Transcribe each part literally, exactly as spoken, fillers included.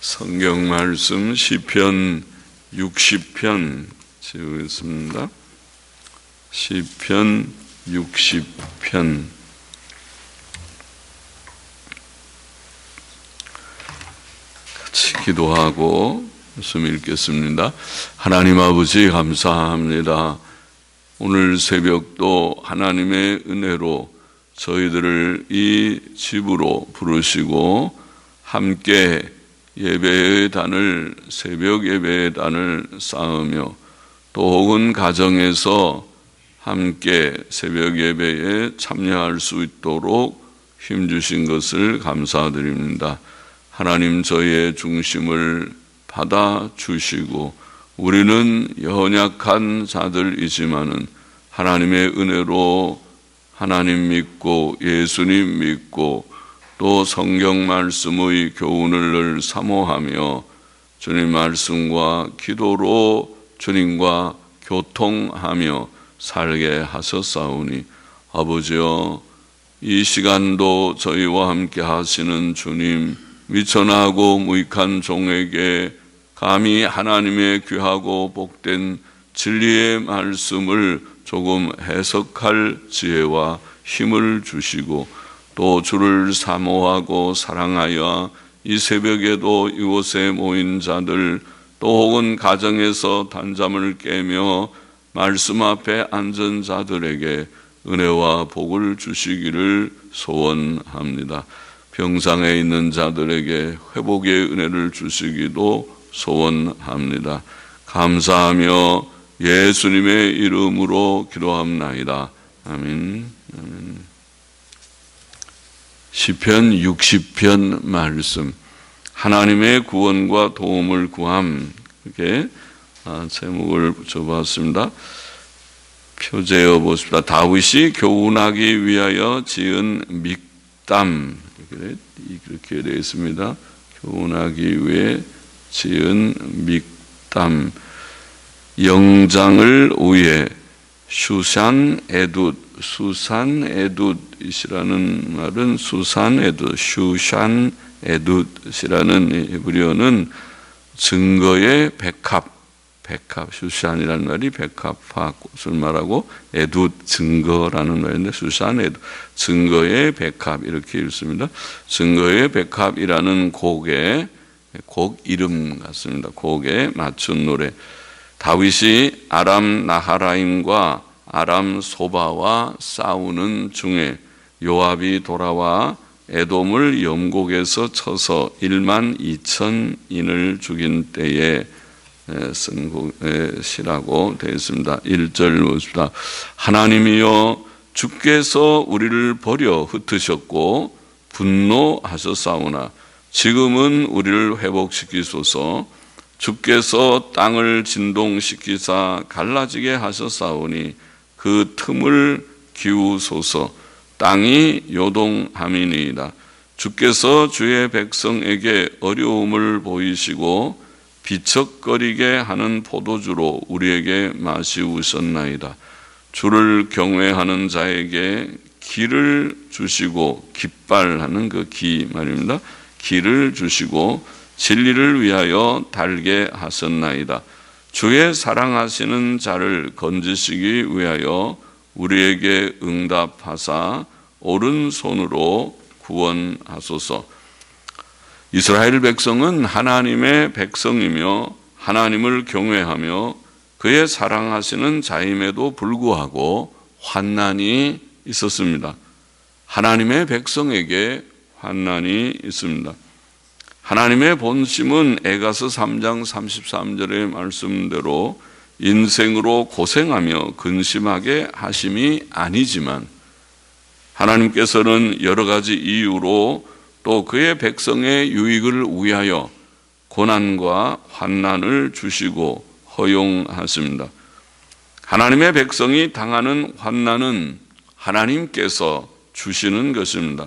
성경 말씀 시편 육십 편 지우겠습니다. 시편 육십 편 같이 기도하고 말씀 읽겠습니다. 하나님 아버지 감사합니다. 오늘 새벽도 하나님의 은혜로 저희들을 이 집으로 부르시고 함께 예배의 단을, 새벽 예배의 단을 쌓으며 또 혹은 가정에서 함께 새벽 예배에 참여할 수 있도록 힘주신 것을 감사드립니다. 하나님 저희의 중심을 받아주시고 우리는 연약한 자들이지만은 하나님의 은혜로 하나님 믿고 예수님 믿고 또 성경 말씀의 교훈을 늘 사모하며 주님 말씀과 기도로 주님과 교통하며 살게 하셨사오니 아버지여 이 시간도 저희와 함께 하시는 주님 미천하고 무익한 종에게 감히 하나님의 귀하고 복된 진리의 말씀을 조금 해석할 지혜와 힘을 주시고 또 주를 사모하고 사랑하여 이 새벽에도 이곳에 모인 자들 또 혹은 가정에서 단잠을 깨며 말씀 앞에 앉은 자들에게 은혜와 복을 주시기를 소원합니다. 병상에 있는 자들에게 회복의 은혜를 주시기도 소원합니다. 감사하며 예수님의 이름으로 기도합나이다. 아멘. 아멘. 시편 육십 편 말씀 하나님의 구원과 도움을 구함 이렇게 제목을 붙여봤습니다. 표제어 보십시다. 다윗이 교훈하기 위하여 지은 믹담 이렇게 되어 있습니다. 교훈하기 위해 지은 믹담 영장을 위해 슈산 에둡 수산 에둡이라는 말은 수산 에둡, 슈산 에둡이라는 히브리어는 증거의 백합, 백합, 슈산이라는 말이 백합화꽃을 말하고 에둡 증거라는 말인데 수산 에둡 증거의 백합 이렇게 읽습니다. 증거의 백합이라는 곡의 곡 이름 같습니다. 곡에 맞춘 노래. 다윗이 아람 나하라임과 아람 소바와 싸우는 중에 요압이 돌아와 에돔을 염곡에서 쳐서 일만 이천인을 죽인 때에 쓴 시라고 되어 있습니다. 일 절 보십시다. 하나님이여 주께서 우리를 버려 흩으셨고 분노하셨사오나 지금은 우리를 회복시키소서. 주께서 땅을 진동시키사 갈라지게 하셨사오니 그 틈을 기우소서. 땅이 요동함이니이다. 주께서 주의 백성에게 어려움을 보이시고 비척거리게 하는 포도주로 우리에게 마시우셨나이다. 주를 경외하는 자에게 기를 주시고 깃발하는 그 기 말입니다. 기를 주시고 진리를 위하여 달게 하셨나이다. 주의 사랑하시는 자를 건지시기 위하여 우리에게 응답하사 오른손으로 구원하소서. 이스라엘 백성은 하나님의 백성이며 하나님을 경외하며 그의 사랑하시는 자임에도 불구하고 환난이 있었습니다. 하나님의 백성에게 환난이 있습니다. 하나님의 본심은 에가서 삼 장 삼십삼 절의 말씀대로 인생으로 고생하며 근심하게 하심이 아니지만 하나님께서는 여러 가지 이유로 또 그의 백성의 유익을 위하여 고난과 환난을 주시고 허용하십니다. 하나님의 백성이 당하는 환난은 하나님께서 주시는 것입니다.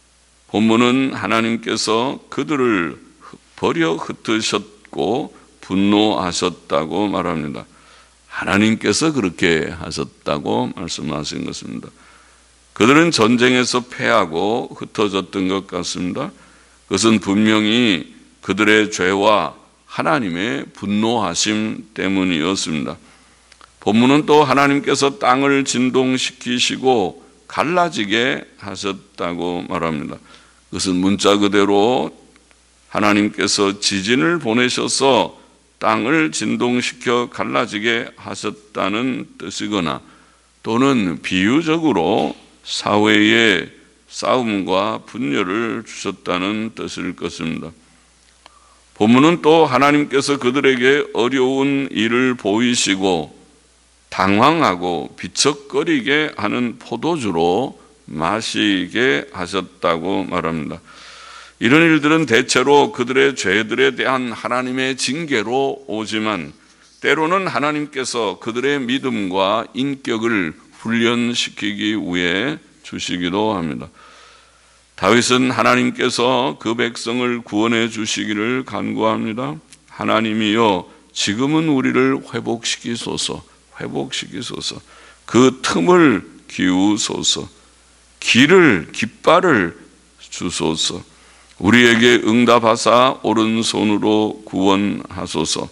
본문은 하나님께서 그들을 버려 흩으셨고 분노하셨다고 말합니다. 하나님께서 그렇게 하셨다고 말씀하신 것입니다. 그들은 전쟁에서 패하고 흩어졌던 것 같습니다. 그것은 분명히 그들의 죄와 하나님의 분노하심 때문이었습니다. 본문은 또 하나님께서 땅을 진동시키시고 갈라지게 하셨다고 말합니다. 그것은 문자 그대로 하나님께서 지진을 보내셔서 땅을 진동시켜 갈라지게 하셨다는 뜻이거나 또는 비유적으로 사회에 싸움과 분열을 주셨다는 뜻일 것입니다. 본문은 또 하나님께서 그들에게 어려운 일을 보이시고 당황하고 비척거리게 하는 포도주로 마시게 하셨다고 말합니다. 이런 일들은 대체로 그들의 죄들에 대한 하나님의 징계로 오지만 때로는 하나님께서 그들의 믿음과 인격을 훈련시키기 위해 주시기도 합니다. 다윗은 하나님께서 그 백성을 구원해 주시기를 간구합니다. 하나님이여 지금은 우리를 회복시키소서, 회복시키소서. 그 틈을 기우소서. 길을, 깃발을 주소서. 우리에게 응답하사 오른손으로 구원하소서.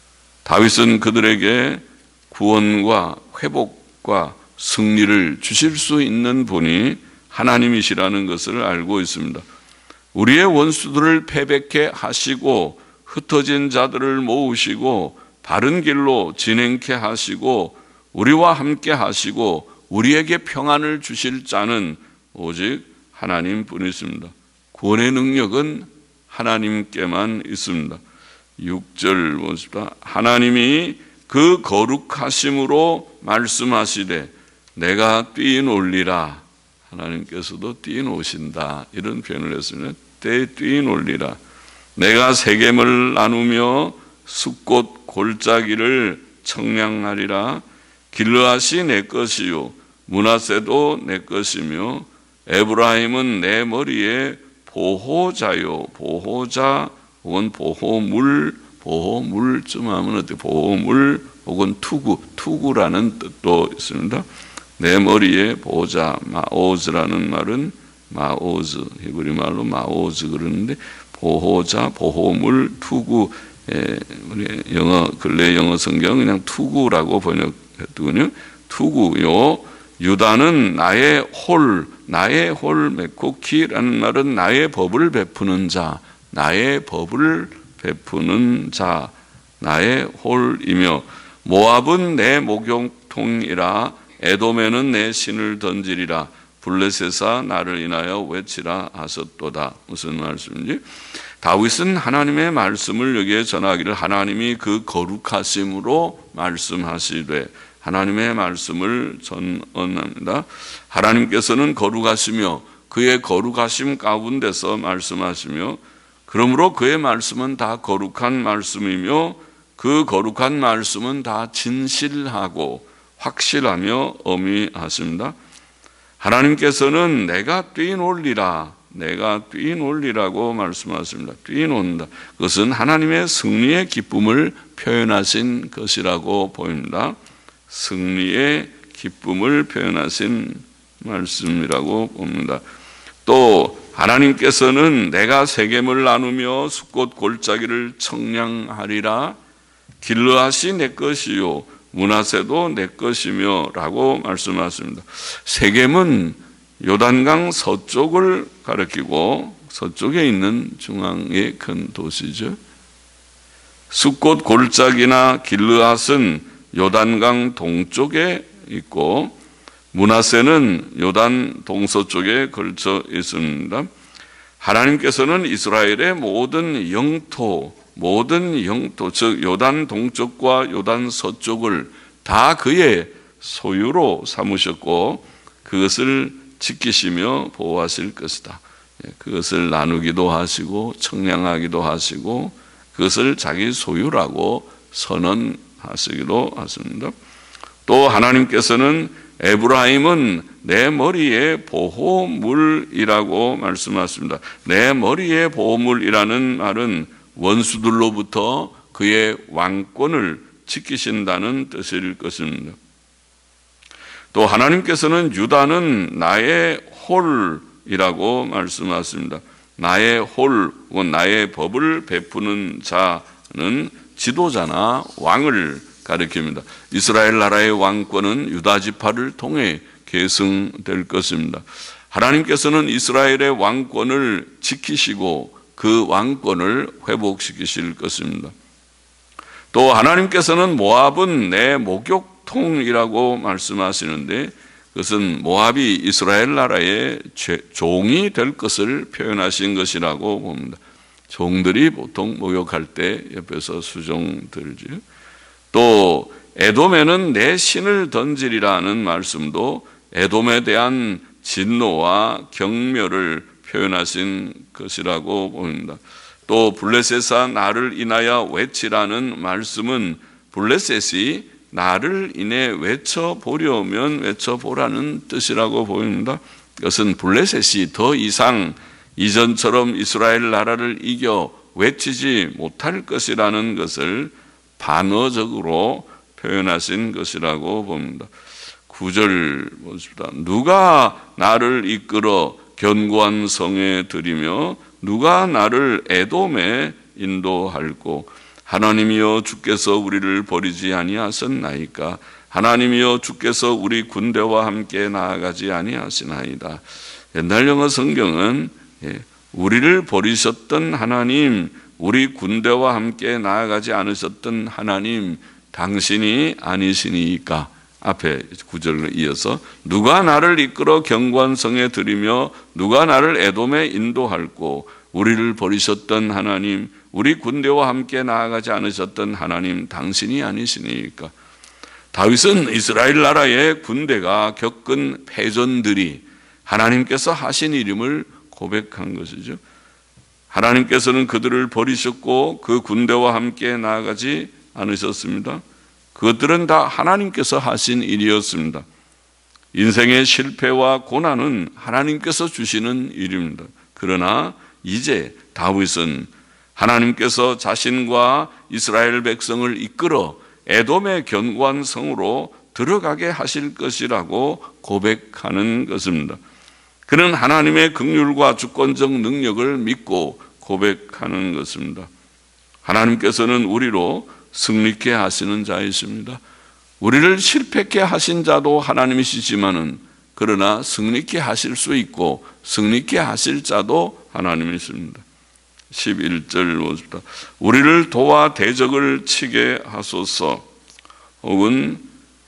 다윗은 그들에게 구원과 회복과 승리를 주실 수 있는 분이 하나님이시라는 것을 알고 있습니다. 우리의 원수들을 패배케 하시고 흩어진 자들을 모으시고 바른 길로 진행케 하시고 우리와 함께 하시고 우리에게 평안을 주실 자는 오직 하나님뿐이십니다. 구원의 능력은 하나님께만 있습니다. 육 절 보십시다. 하나님이 그 거룩하심으로 말씀하시되 내가 뛰놀리라. 하나님께서도 뛰노신다. 이런 표현을 했습니다. 때 뛰놀리라. 내가 세겜을 나누며 숫꽃 골짜기를 청량하리라. 길르앗이 내 것이요 므낫세도 내 것이며 에브라임은 내 머리에 보호자요 보호자 혹은 보호물 보호물쯤 하면 어때? 보호물 혹은 투구 투구라는 뜻도 있습니다. 내 머리에 보호자 마오즈라는 말은 마오즈 히브리 말로 마오즈 그러는데 보호자 보호물 투구 예, 우리 영어 근래 영어 성경 그냥 투구라고 번역했더군요. 투구요. 유다는 나의 홀 나의 홀 메코키라는 말은 나의 법을 베푸는 자, 나의 법을 베푸는 자, 나의 홀이며 모압은 내 목욕통이라 에돔에는 내 신을 던지리라 블레셋아 나를 인하여 외치라 하셨도다. 무슨 말씀인지 다윗은 하나님의 말씀을 여기에 전하기를 하나님이 그 거룩하심으로 말씀하시되 하나님의 말씀을 전언합니다. 하나님께서는 거룩하시며 그의 거룩하심 가운데서 말씀하시며 그러므로 그의 말씀은 다 거룩한 말씀이며 그 거룩한 말씀은 다 진실하고 확실하며 어미하십니다. 하나님께서는 내가 뛰놀리라 내가 뛰놀리라고 말씀하십니다. 뛰논다. 그것은 하나님의 승리의 기쁨을 표현하신 것이라고 보입니다. 승리의 기쁨을 표현하신 말씀이라고 봅니다. 또 하나님께서는 내가 세겜을 나누며 숫꽃 골짜기를 청량하리라 길르앗이 내 것이요 므낫세도 내 것이며 라고 말씀하십니다. 세겜은 요단강 서쪽을 가리키고 서쪽에 있는 중앙의 큰 도시죠. 숫꽃 골짜기나 길르앗은 요단강 동쪽에 있고 므낫세는 요단 동서쪽에 걸쳐 있습니다. 하나님께서는 이스라엘의 모든 영토, 모든 영토, 즉 요단 동쪽과 요단 서쪽을 다 그의 소유로 삼으셨고 그것을 지키시며 보호하실 것이다. 그것을 나누기도 하시고 청량하기도 하시고 그것을 자기 소유라고 선언하시기도 하십니다. 또 하나님께서는 에브라임은 내 머리의 보호물이라고 말씀하십니다. 내 머리의 보호물이라는 말은 원수들로부터 그의 왕권을 지키신다는 뜻일 것입니다. 또 하나님께서는 유다는 나의 홀이라고 말씀하십니다. 나의 홀, 나의 법을 베푸는 자는 지도자나 왕을 가리킵니다. 이스라엘 나라의 왕권은 유다 지파를 통해 계승될 것입니다. 하나님께서는 이스라엘의 왕권을 지키시고 그 왕권을 회복시키실 것입니다. 또 하나님께서는 모압은 내 목욕통이라고 말씀하시는데 그것은 모압이 이스라엘 나라의 종이 될 것을 표현하신 것이라고 봅니다. 종들이 보통 목욕할 때 옆에서 수종 들죠. 또 에돔에는 내 신을 던지리라는 말씀도 에돔에 대한 진노와 경멸을 표현하신 것이라고 봅니다. 또 블레셋아 나를 인하여 외치라는 말씀은 블레셋이 나를 인해 외쳐보려면 외쳐보라는 뜻이라고 보입니다. 이것은 블레셋이 더 이상 이전처럼 이스라엘 나라를 이겨 외치지 못할 것이라는 것을 반어적으로 표현하신 것이라고 봅니다. 구 절 보십시다. 누가 나를 이끌어 견고한 성에 들이며 누가 나를 에돔에 인도할꼬. 하나님이여 주께서 우리를 버리지 아니하셨나이까. 하나님이여 주께서 우리 군대와 함께 나아가지 아니하시나이다. 옛날 영어 성경은 우리를 버리셨던 하나님, 우리 군대와 함께 나아가지 않으셨던 하나님, 당신이 아니시니까. 앞에 구절을 이어서 누가 나를 이끌어 견고한 성에 들이며 누가 나를 에돔에 인도할꼬. 우리를 버리셨던 하나님, 우리 군대와 함께 나아가지 않으셨던 하나님, 당신이 아니시니까. 다윗은 이스라엘 나라의 군대가 겪은 패전들이 하나님께서 하신 일임을 고백한 것이죠. 하나님께서는 그들을 버리셨고 그 군대와 함께 나아가지 않으셨습니다. 그것들은 다 하나님께서 하신 일이었습니다. 인생의 실패와 고난은 하나님께서 주시는 일입니다. 그러나 이제 다윗은 하나님께서 자신과 이스라엘 백성을 이끌어 에돔의 견고한 성으로 들어가게 하실 것이라고 고백하는 것입니다. 그는 하나님의 긍휼과 주권적 능력을 믿고 고백하는 것입니다. 하나님께서는 우리로 승리케 하시는 자이십니다. 우리를 실패케 하신 자도 하나님이시지만은 그러나 승리케 하실 수 있고 승리케 하실 자도 하나님이십니다. 십일 절 보십시다. 우리를 도와 대적을 치게 하소서. 혹은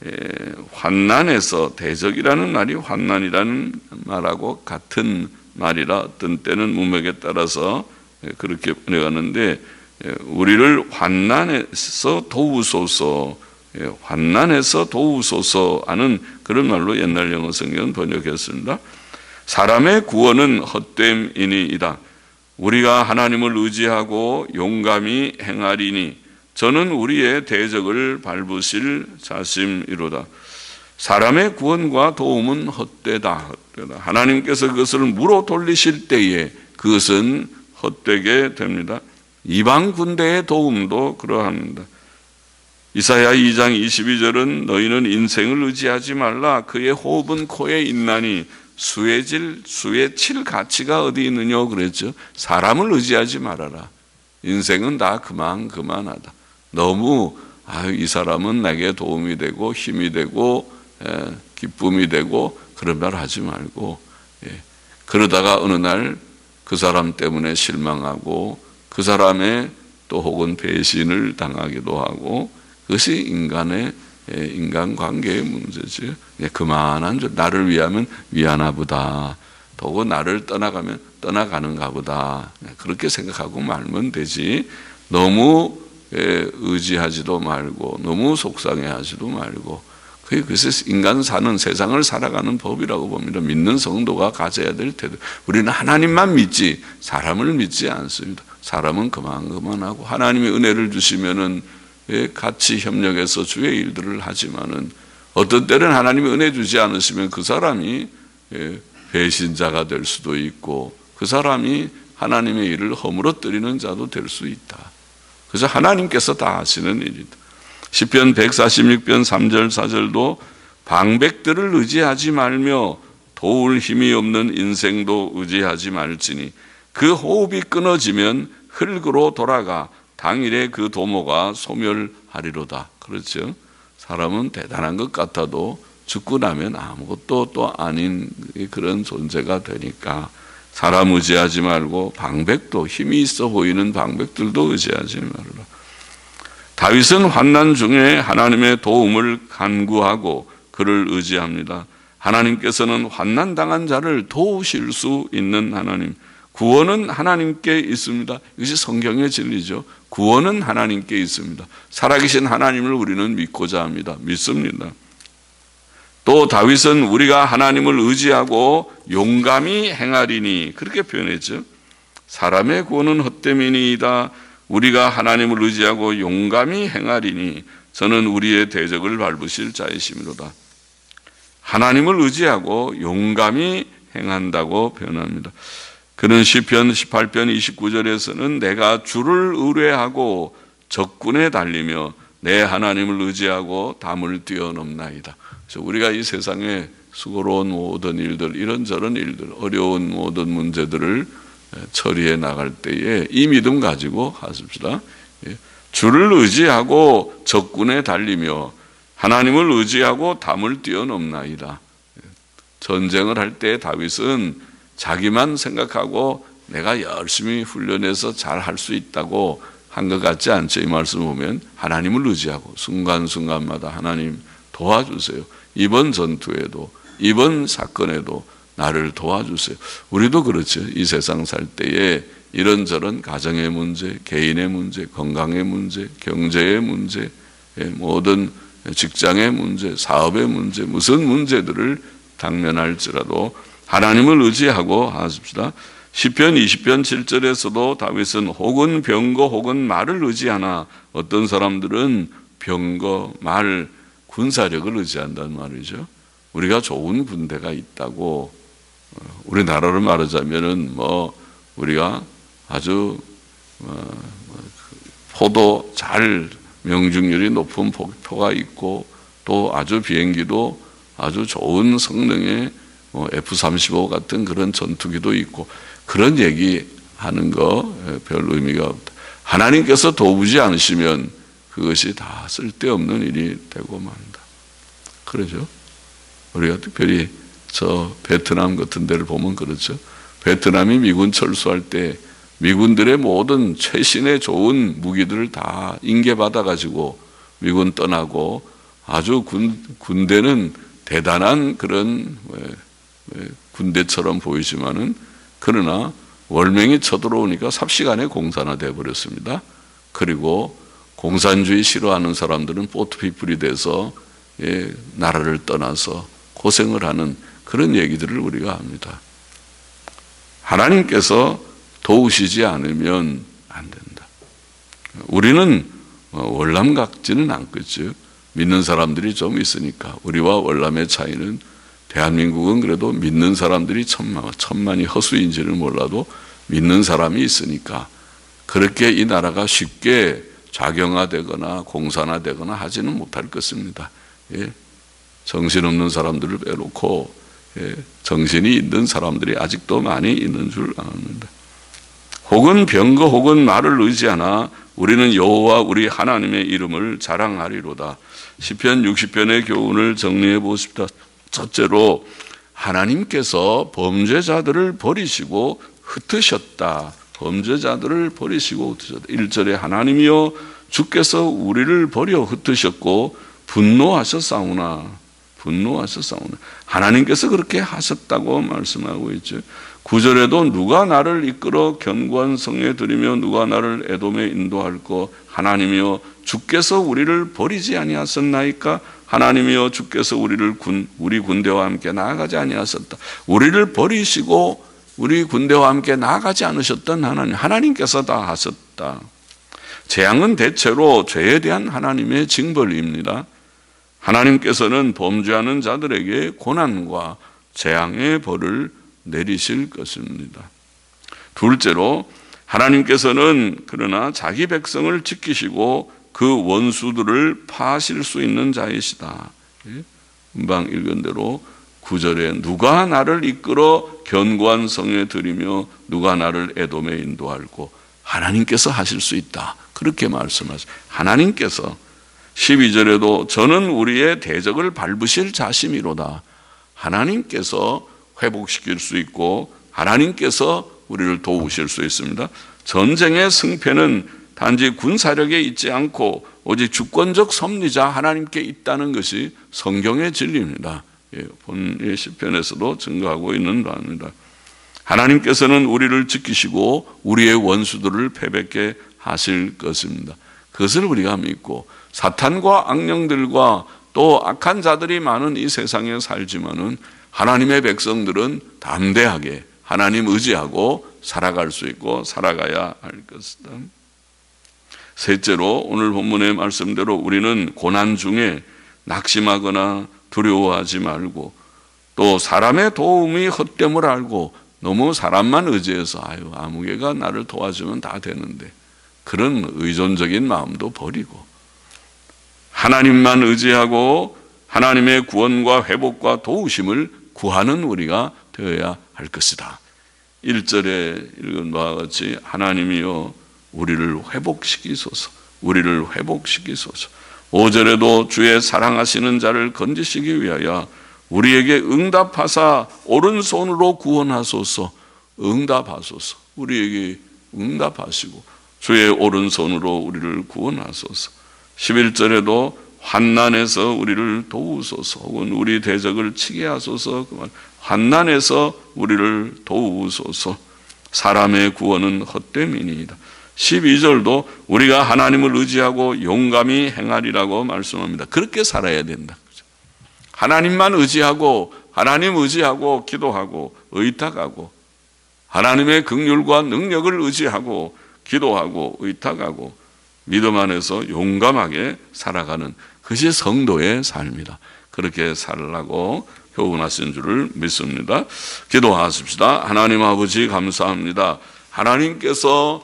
환난에서, 대적이라는 말이 환난이라는 말하고 같은 말이라 어떤 때는 문맥에 따라서 그렇게 번역하는데, 우리를 환난에서 도우소서, 환난에서 도우소서 하는 그런 말로 옛날 영어 성경은 번역했습니다. 사람의 구원은 헛됨이니이다. 우리가 하나님을 의지하고 용감히 행하리니 저는 우리의 대적을 밟으실 자심이로다. 사람의 구원과 도움은 헛되다. 헛되다. 하나님께서 그것을 무로 돌리실 때에 그것은 헛되게 됩니다. 이방 군대의 도움도 그러합니다. 이사야 이 장 이십이 절은 너희는 인생을 의지하지 말라. 그의 호흡은 코에 있나니 수에 질, 수에 칠 가치가 어디 있느냐 그랬죠. 사람을 의지하지 말아라. 인생은 다 그만 그만하다. 너무 아유 이 사람은 내게 도움이 되고 힘이 되고 에, 기쁨이 되고 그런 말 하지 말고, 예. 그러다가 어느 날 그 사람 때문에 실망하고 그 사람의 또 혹은 배신을 당하기도 하고, 그것이 인간의 인간관계의 문제죠. 그만한 줄, 나를 위하면 위하나 보다, 또 나를 떠나가면 떠나가는가 보다, 그렇게 생각하고 말면 되지, 너무 의지하지도 말고 너무 속상해하지도 말고. 그게 그것이 인간 사는, 세상을 살아가는 법이라고 봅니다. 믿는 성도가 가져야 될 태도. 우리는 하나님만 믿지 사람을 믿지 않습니다. 사람은 그만 그만하고 하나님이 은혜를 주시면은 같이 협력해서 주의 일들을 하지만은 어떤 때는 하나님이 은혜 주지 않으시면 그 사람이 배신자가 될 수도 있고 그 사람이 하나님의 일을 허물어뜨리는 자도 될 수 있다. 그래서 하나님께서 다 하시는 일이다. 시편 백사십육 편 삼 절 사 절도 방백들을 의지하지 말며 도울 힘이 없는 인생도 의지하지 말지니 그 호흡이 끊어지면 흙으로 돌아가 당일에 그 도모가 소멸하리로다. 그렇죠? 사람은 대단한 것 같아도 죽고 나면 아무것도 또 아닌 그런 존재가 되니까 사람 의지하지 말고 방백도, 힘이 있어 보이는 방백들도 의지하지 말라. 다윗은 환난 중에 하나님의 도움을 간구하고 그를 의지합니다. 하나님께서는 환난 당한 자를 도우실 수 있는 하나님, 구원은 하나님께 있습니다. 이것이 성경의 진리죠. 구원은 하나님께 있습니다. 살아계신 하나님을 우리는 믿고자 합니다. 믿습니다. 또 다윗은 우리가 하나님을 의지하고 용감히 행하리니 그렇게 표현했죠. 사람의 구원은 헛됨이니이다. 우리가 하나님을 의지하고 용감히 행하리니 저는 우리의 대적을 밟으실 자이심이로다. 하나님을 의지하고 용감히 행한다고 표현합니다. 그는 시편 십팔 편 이십구 절에서는 내가 주를 의뢰하고 적군에 달리며 내 하나님을 의지하고 담을 뛰어넘나이다. 그래서 우리가 이 세상에 수고로운 모든 일들, 이런저런 일들, 어려운 모든 문제들을 처리해 나갈 때에 이 믿음 가지고 하십시다. 주를 의지하고 적군에 달리며 하나님을 의지하고 담을 뛰어넘나이다. 전쟁을 할 때 다윗은 자기만 생각하고 내가 열심히 훈련해서 잘 할 수 있다고 한 것 같지 않죠? 이 말씀 보면 하나님을 의지하고 순간순간마다 하나님 도와주세요. 이번 전투에도 이번 사건에도 나를 도와주세요. 우리도 그렇죠. 이 세상 살 때에 이런저런 가정의 문제, 개인의 문제, 건강의 문제, 경제의 문제, 모든 직장의 문제, 사업의 문제, 무슨 문제들을 당면할지라도 하나님을 의지하고 하십시다. 시편 이십 편 칠 절에서도 다윗은 혹은 병거 혹은 말을 의지하나, 어떤 사람들은 병거, 말, 군사력을 의지한다는 말이죠. 우리가 좋은 군대가 있다고, 우리나라로 말하자면은 뭐 우리가 아주 포도 잘 명중률이 높은 포가 있고 또 아주 비행기도 아주 좋은 성능의 에프 삼십오 같은 그런 전투기도 있고, 그런 얘기하는 거 별 의미가 없다. 하나님께서 도우지 않으시면 그것이 다 쓸데없는 일이 되고 만다. 그러죠. 우리가 특별히 저 베트남 같은 데를 보면 그렇죠. 베트남이 미군 철수할 때 미군들의 모든 최신의 좋은 무기들을 다 인계받아 가지고 미군 떠나고, 아주 군, 군대는 대단한 그런 군대처럼 보이지만은, 그러나 월맹이 쳐들어오니까 삽시간에 공산화되어 버렸습니다. 그리고 공산주의 싫어하는 사람들은 포트피플이 돼서 예, 나라를 떠나서 고생을 하는 그런 얘기들을 우리가 합니다. 하나님께서 도우시지 않으면 안 된다. 우리는 월남같지는 않겠죠. 믿는 사람들이 좀 있으니까. 우리와 월남의 차이는, 대한민국은 그래도 믿는 사람들이 천만, 천만이 허수인지는 몰라도 믿는 사람이 있으니까 그렇게 이 나라가 쉽게 좌경화되거나 공산화되거나 하지는 못할 것입니다. 예. 정신없는 사람들을 빼놓고 예. 정신이 있는 사람들이 아직도 많이 있는 줄 압니다. 혹은 병거 혹은 말을 의지하나 우리는 여호와 우리 하나님의 이름을 자랑하리로다. 시편 육십 편의 교훈을 정리해 보십시다. 첫째로, 하나님께서 범죄자들을 버리시고 흩으셨다. 범죄자들을 버리시고 흩으셨다. 일 절에 하나님이여 주께서 우리를 버려 흩으셨고 분노하셨사오나, 분노하셨사오나, 하나님께서 그렇게 하셨다고 말씀하고 있죠. 구 절에도 누가 나를 이끌어 견고한 성에 들이며 누가 나를 에돔에 인도할꼬, 하나님이여 주께서 우리를 버리지 아니하셨나이까. 하나님이여 주께서 우리를 군, 우리 군대와 함께 나아가지 아니하셨다. 우리를 버리시고 우리 군대와 함께 나아가지 않으셨던 하나님, 하나님께서 다 하셨다. 재앙은 대체로 죄에 대한 하나님의 징벌입니다. 하나님께서는 범죄하는 자들에게 고난과 재앙의 벌을 내리실 것입니다. 둘째로, 하나님께서는 그러나 자기 백성을 지키시고 그 원수들을 파하실 수 있는 자이시다. 금방 읽은 대로 구 절에 누가 나를 이끌어 견고한 성에 들이며 누가 나를 에돔에 인도할고, 하나님께서 하실 수 있다. 그렇게 말씀하세요. 하나님께서. 십이 절에도 저는 우리의 대적을 밟으실 자심이로다. 하나님께서 회복시킬 수 있고 하나님께서 우리를 도우실 수 있습니다. 전쟁의 승패는 단지 군사력에 있지 않고 오직 주권적 섭리자 하나님께 있다는 것이 성경의 진리입니다. 본의 시편에서도 증거하고 있는 바입니다. 하나님께서는 우리를 지키시고 우리의 원수들을 패배케 하실 것입니다. 그것을 우리가 믿고 사탄과 악령들과 또 악한 자들이 많은 이 세상에 살지만은 하나님의 백성들은 담대하게 하나님 의지하고 살아갈 수 있고 살아가야 할 것이다. 셋째로 오늘 본문의 말씀대로 우리는 고난 중에 낙심하거나 두려워하지 말고 또 사람의 도움이 헛됨을 알고 너무 사람만 의지해서 아유 아무개가 나를 도와주면 다 되는데 그런 의존적인 마음도 버리고 하나님만 의지하고 하나님의 구원과 회복과 도우심을 구하는 우리가 되어야 할 것이다. 일 절에 읽은 바와 같이 하나님이여 우리를 회복시키소서, 우리를 회복시키소서. 오 절에도 주의 사랑하시는 자를 건지시기 위하여 우리에게 응답하사 오른손으로 구원하소서. 응답하소서. 우리에게 응답하시고 주의 오른손으로 우리를 구원하소서. 십일 절에도 환난에서 우리를 도우소서, 혹은 우리 대적을 치게 하소서. 환난에서 우리를 도우소서. 사람의 구원은 헛됨이니이다. 십이 절도 우리가 하나님을 의지하고 용감히 행하리라고 말씀합니다. 그렇게 살아야 된다. 하나님만 의지하고 하나님 의지하고 기도하고 의탁하고 하나님의 긍휼과 능력을 의지하고 기도하고 의탁하고 믿음 안에서 용감하게 살아가는 그것이 성도의 삶이다. 그렇게 살라고 교훈하신 줄을 믿습니다. 기도하십시다. 하나님 아버지 감사합니다. 하나님께서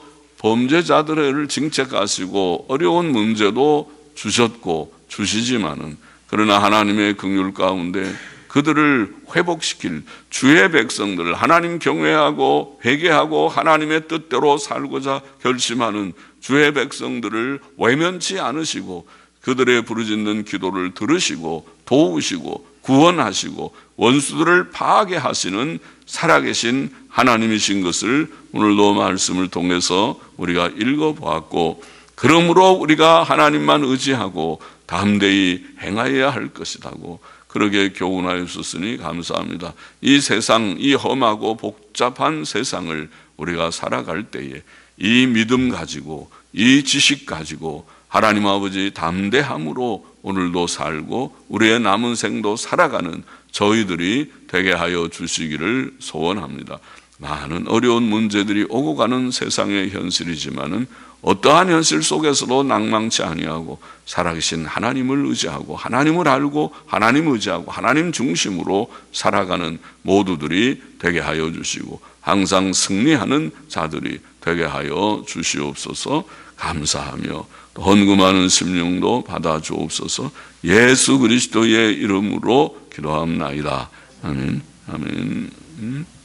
범죄자들을 징책하시고 어려운 문제도 주셨고 주시지만은 그러나 하나님의 긍휼 가운데 그들을 회복시킬 주의 백성들, 하나님 경외하고 회개하고 하나님의 뜻대로 살고자 결심하는 주의 백성들을 외면치 않으시고 그들의 부르짖는 기도를 들으시고 도우시고 구원하시고 원수들을 파하게 하시는 살아계신 하나님이신 것을 오늘도 말씀을 통해서 우리가 읽어보았고, 그러므로 우리가 하나님만 의지하고 담대히 행하여야 할 것이라고 그렇게 교훈하여 주셨으니 감사합니다. 이 세상, 이 험하고 복잡한 세상을 우리가 살아갈 때에 이 믿음 가지고 이 지식 가지고 하나님 아버지 담대함으로 오늘도 살고 우리의 남은 생도 살아가는 저희들이 되게 하여 주시기를 소원합니다. 많은 어려운 문제들이 오고 가는 세상의 현실이지만은 어떠한 현실 속에서도 낭망치 아니하고 살아계신 하나님을 의지하고 하나님을 알고 하나님 의지하고 하나님 중심으로 살아가는 모두들이 되게 하여 주시고 항상 승리하는 자들이 되게 하여 주시옵소서. 감사하며 헌금하는 심령도 받아 주옵소서. 예수 그리스도의 이름으로 기도합나이다. 아멘. 아멘.